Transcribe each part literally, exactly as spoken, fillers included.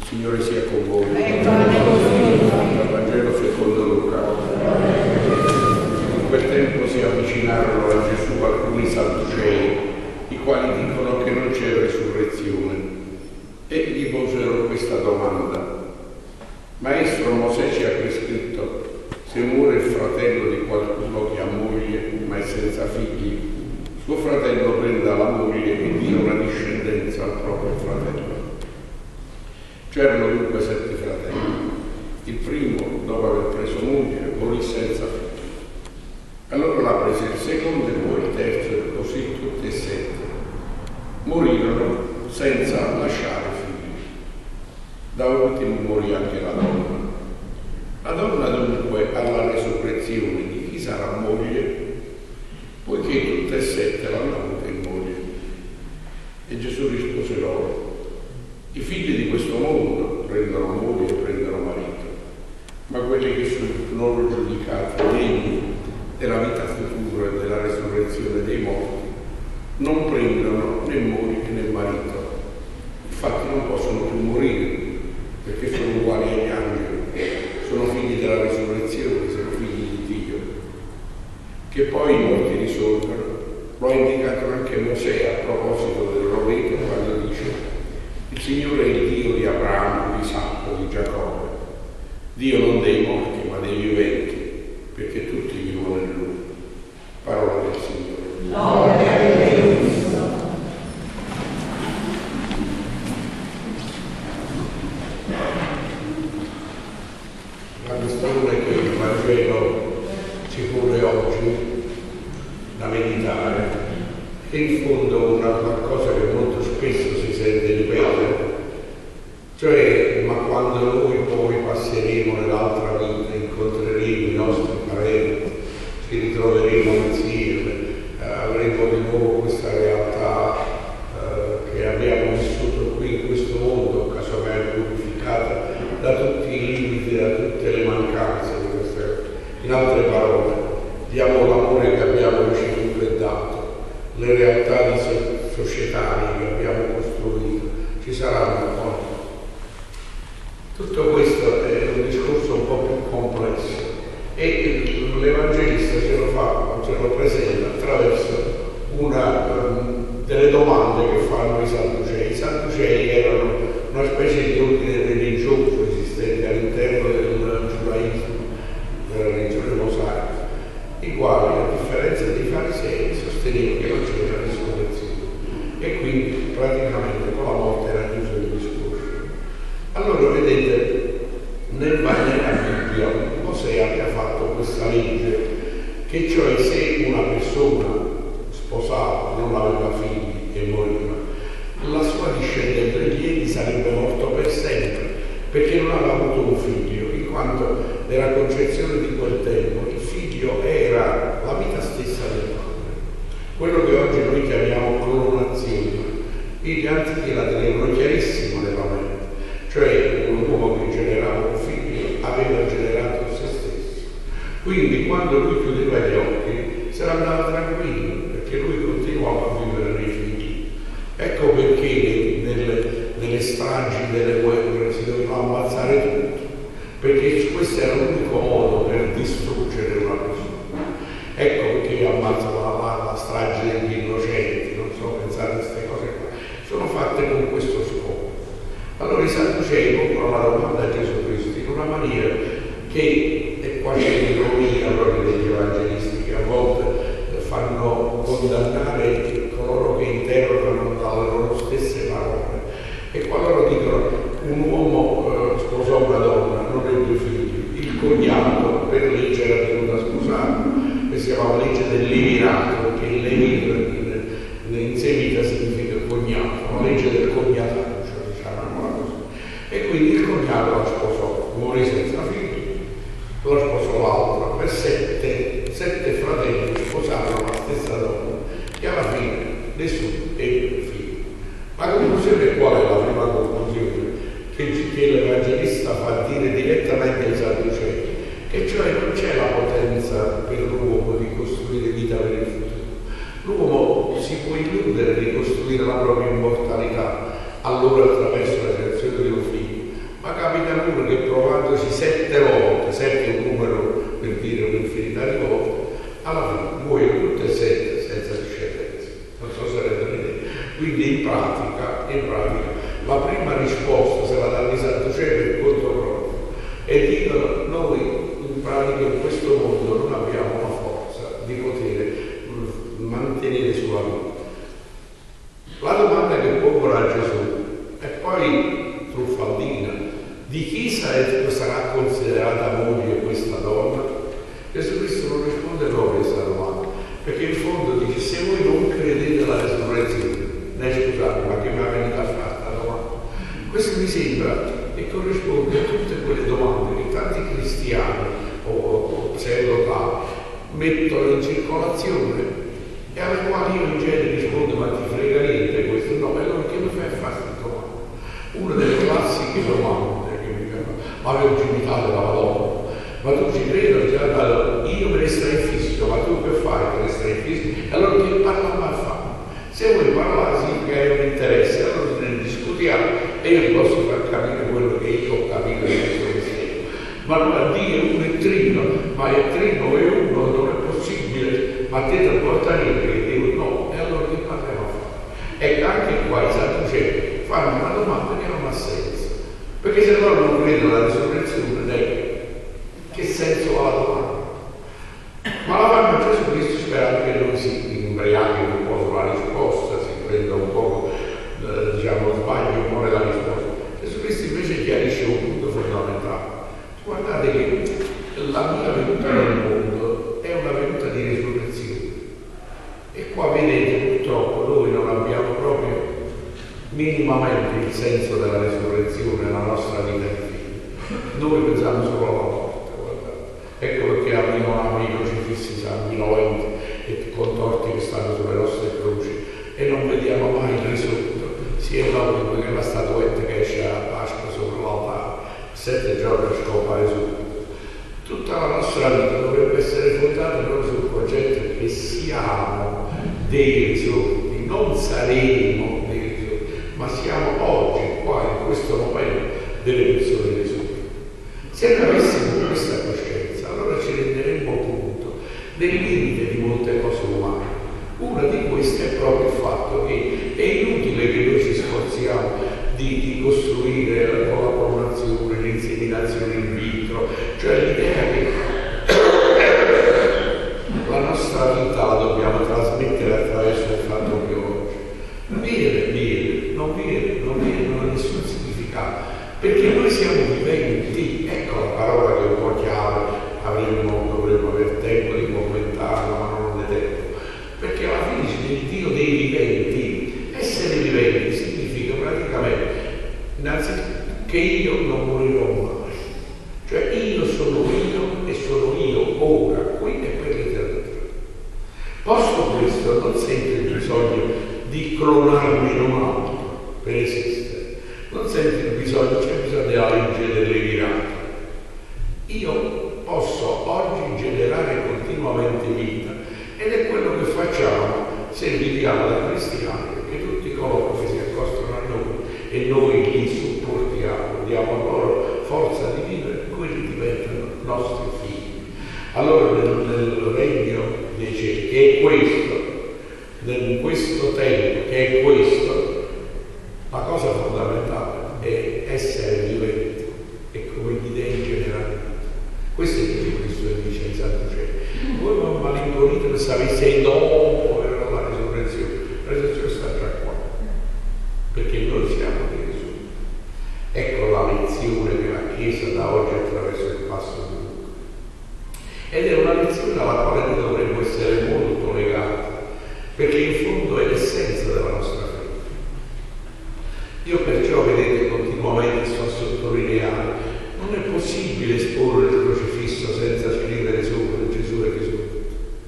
Signore sia con voi. Dal Vangelo secondo Luca. In quel tempo si avvicinarono a Gesù alcuni sadducei, i quali dicono che non c'è resurrezione, e gli posero questa domanda: Maestro, Mosè ci ha prescritto, se muore il fratello di qualcuno che ha moglie ma è senza figli, suo fratello prenda la moglie e dia una discendenza al proprio fratello. C'erano dunque sette fratelli. Il primo, dopo aver preso moglie, morì senza figli. Allora la prese il secondo e poi il terzo, e così tutti e sette. Morirono senza lasciare figli. Da ultimo morì anche la donna. La donna dunque alla resurrezione di chi sarà moglie, poiché tutte e sette l'hanno avuta in moglie. E Gesù rispose loro: i figli di questo mondo prendono moglie e prendono marito, ma quelli che sono loro giudicati degni della vita futura e della resurrezione dei morti non prendono né moglie né marito. Infatti non possono più morire, perché sono uguali agli angeli, sono figli della resurrezione, sono figli di Dio. Che poi i morti risorgono, lo ha indicato anche Mosè a proposito del roveto, quando dice: il Signore è il Dio di Abramo, di Isacco, di Giacobbe, Dio non dei morti ma dei viventi, perché tutti vivono in Lui. Parola del Signore. Gloria a Dio. La questione che il Vangelo ci pone oggi da meditare è in fondo una qualcosa che molto spesso si sente ripetere, cioè: ma quando noi poi passeremo nell'altra vita, incontreremo i nostri parenti, ci ritroveremo insieme, eh, avremo di nuovo questa realtà eh, che abbiamo vissuto qui in questo mondo, casomai purificata da tutti i limiti, da tutte le mancanze di queste cose. In altre parole, diamo l'amore che abbiamo ricevuto e dato, le realtà di societarie che abbiamo costruito, ci saranno poi. Tutto questo è un discorso un po' più complesso e l'Evangelista ce lo fa, ce lo presenta attraverso una, um, delle domande che fanno i Sadducei. I Sadducei erano una specie di ordine religioso esistente all'interno del giudaismo, della religione mosaica, i quali, a differenza dei farisei, sostenevano che non c'era risurrezione e quindi praticamente con la morte era chiuso il discorso. Allora vedete, nel nella Bibbia Mosè aveva fatto questa legge, che cioè se una persona sposata non aveva figli e moriva, la sua discendente egli sarebbe morto per sempre, perché non aveva avuto un figlio, in quanto nella concezione di quel tempo il figlio era la vita stessa del padre. Quello che oggi noi chiamiamo clonazione, gli antichi la tenevano chiarissimo nella mente, cioè un uomo che generava un figlio aveva generato se stesso. Quindi quando lui chiudeva gli occhi se ne andava tranquillo, perché lui continuava a vivere nei figli. Ecco perché nelle, nelle stragi delle guerre si doveva ammazzare tutto, perché questo era l'unico modo per distruggere una persona. Ecco perché ammazzano la, la strage degli innocenti, non so, pensate a queste cose qua, sono fatte con questo scopo. Allora i Sadducei pongono la domanda a Gesù Cristo in una maniera che è quasi l'ironia proprio degli evangelisti, che a volte fanno condannare coloro che interrogano dalle loro stesse parole. E qua loro dicono: un uomo eh, sposò una donna, non ha due figli, il cognato per legge era tenuto a sposarlo, che si chiama legge del levirato, perché il levito in, in semita significa cognato, la legge del cognataggio, diciamo così. E quindi il cognato la sposò, morì senza figli, la sposò l'altra, per sette, sette fratelli sposarono la stessa donna e alla fine nessuno ebbe figli. La conclusione qual è? La prima conclusione che, che l'Evangelista fa dire direttamente ai Sadducei, che cioè non c'è la potenza per l'uomo di costruire vita per il futuro. L'uomo si può illudere di costruire la propria immortalità, allora attraverso la creazione di un figlio, ma capita pure che provandoci sette volte, sette è un numero per dire un'infinità di volte, alla fine muoiono tutte e sette senza discendenza. Non so se rendete. Quindi in pratica, in pratica, la prima risposta se la dà di Santo Cielo il conto proprio. E dicono, noi in pratica in questo mondo non abbiamo la forza di poter mantenere sulla vita. La domanda che pongono a Gesù è poi truffaldina: di chi sarà considerata moglie questa donna? Gesù Cristo non risponde proprio a questa domanda, perché in fondo dice: se voi non credete alla resurrezione, ne scusate, ma che mi ha venuto a fare la domanda? Questo mi sembra che corrisponde a tutte quelle domande che tanti cristiani o, o pseudotali mettono in circolazione e alle quali io in genere rispondo: ma ti frega niente questo? No, e allora che mi fai a fare questa domanda? Una delle classiche domande che mi fanno: ma la virginità della Madonna, ma tu ci credi? Allora, io me ne starei fisso, ma tu che fai? Me ne starei fisso? E allora che parla a fare? Se vuoi parlare significa che è un interesse, allora ne discutiamo e io ti posso far capire quello che io ho capito di questo mistero. Ma non a dire uno è trino, ma è trino e uno non è possibile, ma te te porta niente che dico no, e allora che parliamo a fare? Ecco, anche qua i Santo Cielo fanno una domanda che non ha senso, perché se loro non credono alla risurrezione, che senso ha la domanda? Ma la fanno Gesù Cristo sperando che noi si imbriachi un po' sulla risposta, si prenda un po', eh, diciamo, sbaglio un po' nella risposta. Gesù Cristo invece chiarisce un punto fondamentale. Guardate che la mia venuta nel mondo è una venuta di risurrezione. E qua vedete, purtroppo, noi non abbiamo proprio minimamente il senso della risurrezione nella nostra vita di fede. Noi pensiamo solo alla morte. Ecco perché arrivano i crocifissi sanguinolenti e contorti che stanno sulle nostre croci e non vediamo mai il risorto, sia l'obbligo che la statuetta che esce a Pasqua sopra l'altare, sette giorni scopare subito. Tutta la nostra vita dovrebbe essere fondata proprio sul concetto che siamo dei risorti, non saremo dei risorti, ma siamo oggi, qua, in questo momento, delle persone risorti. Se noi avessimo questa coscienza, allora ci renderemmo conto del limite di molte cose umane. Una di queste è proprio il fatto che è inutile che noi ci sforziamo di, di costruire la collaborazione, l'inseminazione in vitro, cioè l'idea che la nostra vita la dobbiamo trasmettere attraverso il fatto biologico. Viene, viene, non viene, non viene, non ha nessun significato. Perché noi siamo viventi, ecco la parola che è un po' chiave, avremmo, dovremmo avere tempo di commentarla, ma non è tempo. Perché alla fine il Dio dei viventi, essere viventi significa praticamente, innanzitutto, che io non morirò mai. Cioè io sono io e sono io ora, qui e per l'eternità. Posto questo, non sento il bisogno di clonarmi in un altro per esistere. Non sento il bisogno, c'è bisogno della legge delle virate. Io posso oggi generare continuamente vita ed è quello che facciamo se viviamo da cristiani, perché tutti coloro che si accostano a noi e noi li supportiamo, diamo loro forza di vivere, quelli diventano nostri figli. Allora nel, nel regno dei cieli, che è questo, in questo tempo, che è questo, la cosa fondamentale è essere viventi e come l'idea in generale. Questo è Gesù Cristo che dice in Santo Cielo. Voi non malingonite per sapere se dopo verrà la risurrezione. La risurrezione sta già qua, perché noi siamo dei risorti. Ecco la lezione che la Chiesa dà oggi attraverso il passo di Luca. Ed è una lezione alla quale noi dovremmo essere molto legati, perché in fondo è l'essenza della nostra fede. Io perciò, vedete, continuamente sto a sottolineare, non è possibile esporre il crocifisso senza scrivere sopra Gesù è risorto.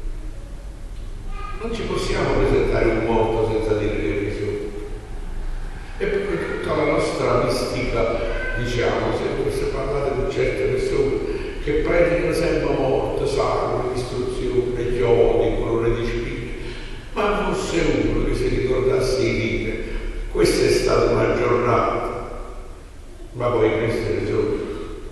Non ci possiamo presentare un morto senza dire che è risorto. E poi tutta la nostra mistica, diciamo, se, se parlate con certe persone che predicano sempre morte, sangue, distruzione, chiodi, colore di spirito, ma fosse uno che si ricordasse di dire: questa è stata una giornata ma poi Cristo è risorto.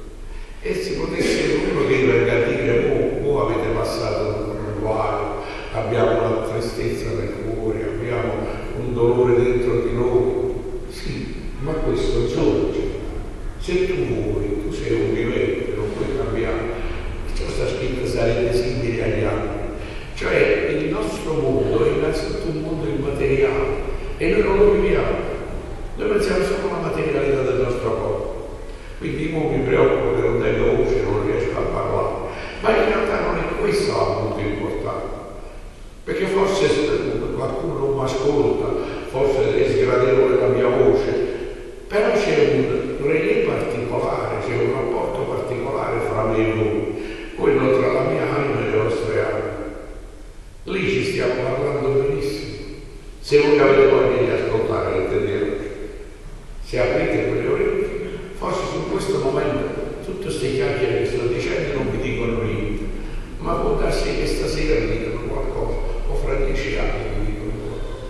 E si potesse uno che venga a dire, voi avete passato un guaio, abbiamo una tristezza nel cuore, abbiamo un dolore dentro di noi. Sì, ma questo risorge. Se tu vuoi, tu sei un vivente, non puoi cambiare. Ciò sta scritto, sarete simili agli altri. Cioè il nostro mondo è innanzitutto un mondo immateriale e noi non lo viviamo. Noi pensiamo solo alla materialità del nostro corpo. Quindi io mi preoccupo che non tengo voce, non riesco a parlare. Ma in realtà non è questo il punto importante. Perché forse qualcuno non mi ascolta, forse è sgradevole la mia voce, però c'è un relè particolare, c'è un rapporto particolare fra me e voi, quello tra la mia anima e le vostre anime. Lì ci stiamo parlando benissimo. Se voi avete voglia di ascoltare, intendete, se aprite quelle orecchie, forse su questo momento tutte queste chiacchiere che sto dicendo non vi dicono niente, ma può darsi che stasera vi dicono qualcosa, o fra dieci anni vi dicono qualcosa.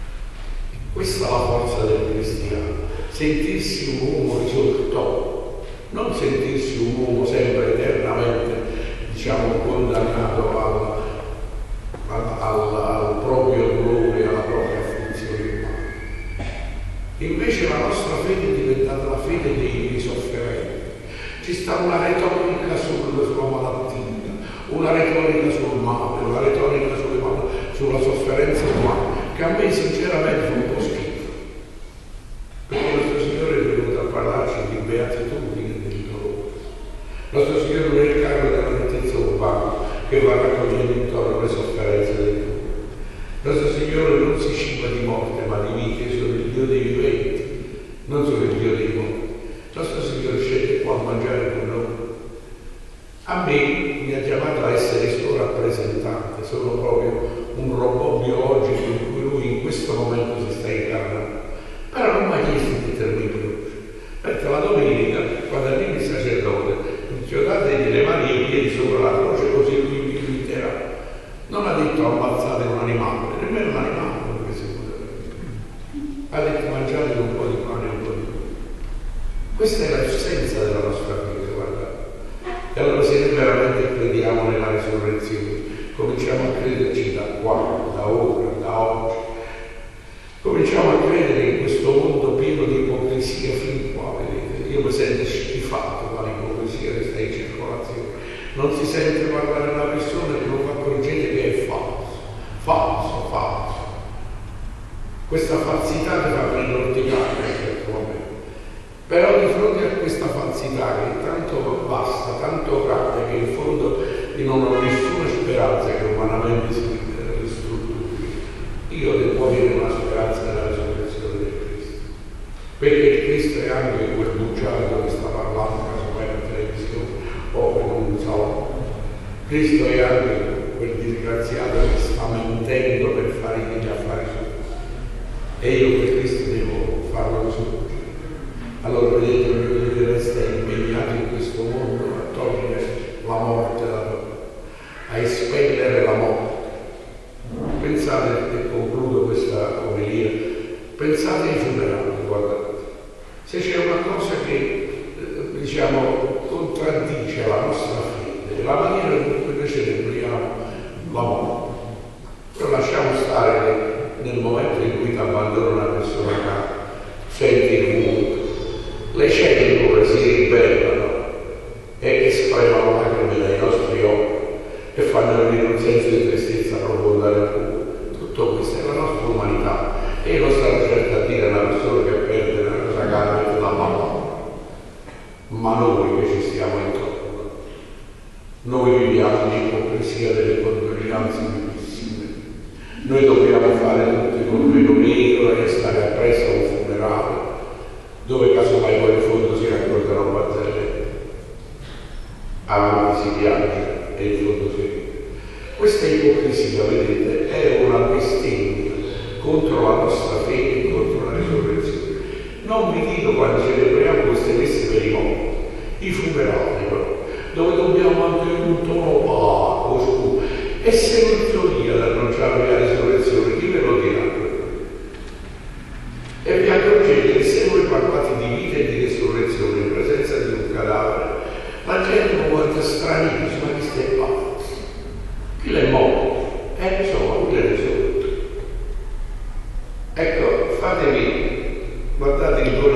Questa è la forza del cristiano, sentirsi un uomo risorto, non sentirsi un uomo sempre eternamente, diciamo, condannato al, al, al, al proprio dolore, alla propria afflizione umana. Invece la nostra fede è diventata la fede dei, dei sofferenti. Ci sta una retorica sulla, sulla malattia, una retorica sul male, una retorica sulle, sulla sofferenza umana, che a me sinceramente fa un po' schifo. Perché il nostro Signore è venuto a parlarci di beatitudine e di dolore. Il nostro Signore non è il carro della nettezza urbana che va raccogliendo intorno le sofferenze del mondo. Il nostro Signore non si ciba di morte ma di vita, è solo il Dio dei viventi, non solo il Dio dei morti. Il nostro Signore scende qua a mangiare con noi. A me mi ha chiamato a essere il suo rappresentante, sono proprio un robot biologico in cui lui in questo momento si sta incarnando. Però non mi ha chiesto di mettermi in croce, perché la domenica, quando arriva il sacerdote, inchiodategli le mani e i piedi sopra la croce così lui mi imiterà. Non ha detto ammazzate un animale, nemmeno un animale, perché si poteva. Ha detto mangiate un po' di pane e un po' di pane. Questa è l'essenza della nostra fede, guardate. E allora se noi veramente crediamo nella risurrezione, cominciamo a crederci da qua, da ora, da oggi. Cominciamo a credere in questo mondo pieno di ipocrisia fin qua, vedete. Io mi sento schifato dall'ipocrisia che sta in circolazione. Non si sente parlare una persona che non vi accorgete che è falso, falso, falso. Questa falsità che fa grilloticare in certo momento. Però di fronte a questa falsità che è tanto vasta, tanto grande, che in fondo non ho nessuna speranza che umanamente si ristrutturi, io devo avere una speranza nella risurrezione del Cristo. Perché il Cristo è anche quel bugiardo che sta parlando casomai in televisione o in un salone. Cristo è anche quel disgraziato che sta mentendo per fare gli affari suoi. E io per Cristo devo farlo risorgere. Allora vedete, ognuno di resta impegnato in questo mondo a togliere la morte da dove, a espellere la morte. Pensate, e concludo questa omelia, pensate ai funerali, guardate. Se c'è una cosa che, diciamo, contraddice la nostra fede, la maniera in cui noi celebriamo la morte. Però lasciamo stare nel momento in cui ti abbandona una persona cara, senti il vuoto. Le cellule si ribellano e esprimono lacrime dai nostri occhi e fanno venire un senso di tristezza profonda nel cuore. Tutto questo è la nostra umanità. E io non starò certo a dire a una persona che perde una cosa cara e la mamma, ma noi che ci stiamo intorno, noi viviamo l'ipocrisia delle condoglianze vivissime. Noi dobbiamo fare tutti con meno nero e stare appresso a un funerale dove casomai poi in fondo si raccolgono barzellette, avanti si piange e in fondo si ride. Questa ipocrisia, vedete, è una bestemmia contro la nostra fede e contro la risurrezione. Non vi dico quando celebriamo queste messe per i morti, i funerali però, dove dobbiamo mantenere un tono opaco, scuro. E se non sto io ad annunciarvi la risurrezione, chi ve lo dirà? E vi accorgete che se voi parlate di vita e di risurrezione,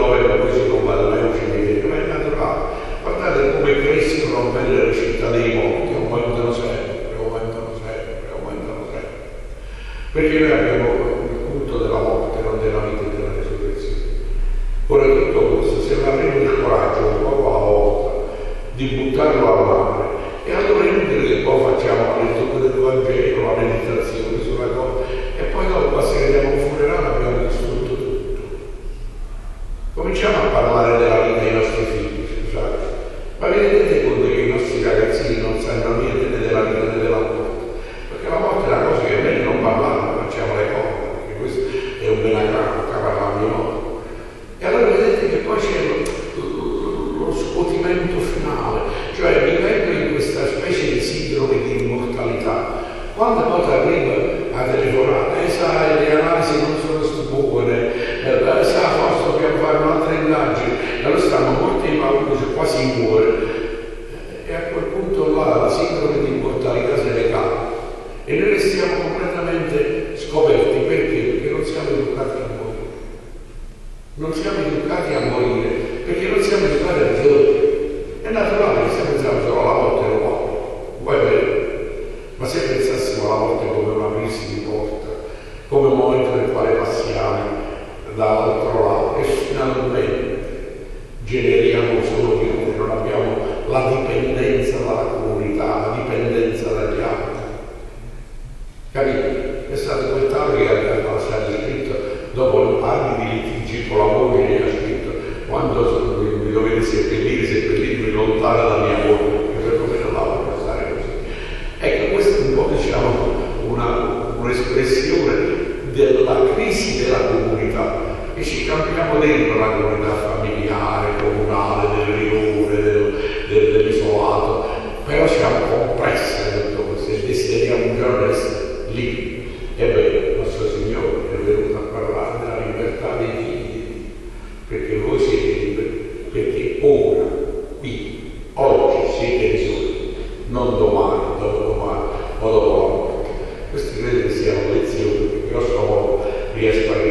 novembre poi si non vada mai a un cimitero, ma è naturale. Guardate come crescono belle le città dei morti, aumentano sempre, aumentano sempre, aumentano sempre. Perché noi abbiamo il culto della morte, non della vita e della resurrezione. Ora tutto questo, se non avremo il coraggio, un poco alla volta, di buttarlo a mare, e allora è inutile che poi facciamo la lettura del Vangelo, la meditazione sulla cosa, e poi dopo se vediamo un funerale abbiamo distrutto tutto. Cominciamo a parlare della vita dei nostri figli, scusate, ma vi rendete conto che i nostri ragazzini non sanno niente né della vita né della morte? Perché la morte è una cosa che è meglio non parlare, facciamo le cose, perché questo è un benagramma, parlare di morte. E allora vedete che poi c'è lo, lo scuotimento finale, cioè vivendo in questa specie di sindrome di immortalità. Quando poi arriva a telefonare, eh, sai, le analisi non sono buone, eh, sa, forse dobbiamo fare un'altra indagine, allora stanno molti in paura, cioè quasi muore. E a quel punto là la sindrome di immortalità se ne cade. E noi restiamo completamente scoperti, perché? Perché non siamo educati a morire. Non siamo educati a morire, perché non siamo educati a risorgere. È naturale che se pensiamo solo alla morte lo muore, poi è vero. Ma se pensassimo alla morte come una crisi di porta, come un momento nel quale passiamo dall'altro lato e finalmente generiamo solo di noi, non abbiamo la dipendenza dalla comunità, la dipendenza dagli altri. Capite? È stato quel tale che aveva scritto, dopo anni di litigi con la moglie, ha scritto: quando mi dovete seppellire, seppellirmi lontano dalla mia moglie, perché per come non la voglio stare così. Ecco, questa è un po', diciamo, una, un'espressione della crisi della comunità, e ci cambiamo dentro la comunità familiare, comunale, del rione, del, del, dell'isolato, però siamo compressi da tutto questo e desideriamo un giorno essere lì. Ebbene, il nostro Signore è venuto a parlare della libertà dei figli, perché voi siete liberi, perché ora, qui, oggi siete risolti, non domani, dopodomani o dopo la morte. Queste credo che siano lezioni che grosso modo riesco a